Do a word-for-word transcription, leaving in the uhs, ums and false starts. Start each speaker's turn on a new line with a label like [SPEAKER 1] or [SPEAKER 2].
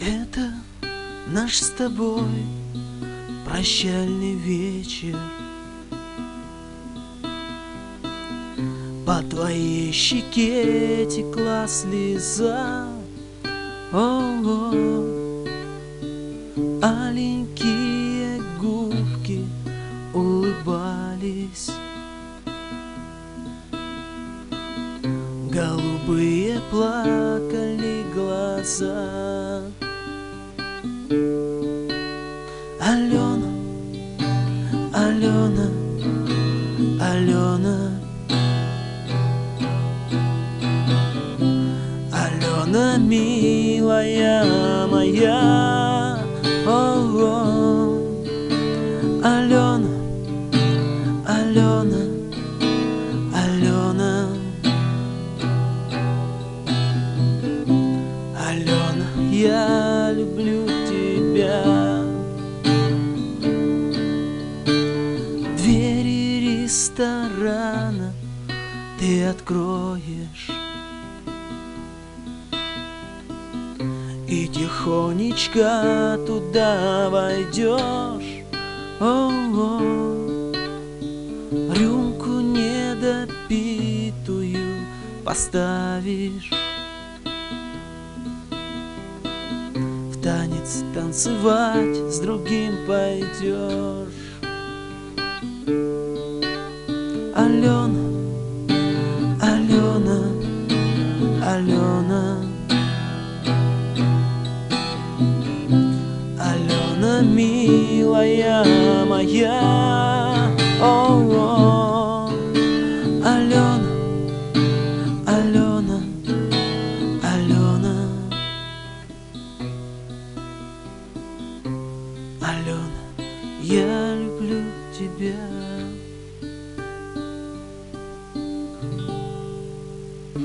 [SPEAKER 1] Это наш с тобой прощальный вечер. По твоей щеке текла слеза, о-о. Аленькие губки улыбались, голубые плакали глаза. Алена, Алена, Алена, Алена, милая моя, о-о. Алена, Алена, Алена, Алена, я люблю тебя. Двери ресторана ты откроешь и тихонечко туда войдешь, о-о. Рюмку недопитую поставишь, в танец танцевать с другим пойдешь. Алена, Алена, Алена, Алена, милая моя, о-о. Алена, Алена, Алена, Алена, я люблю тебя.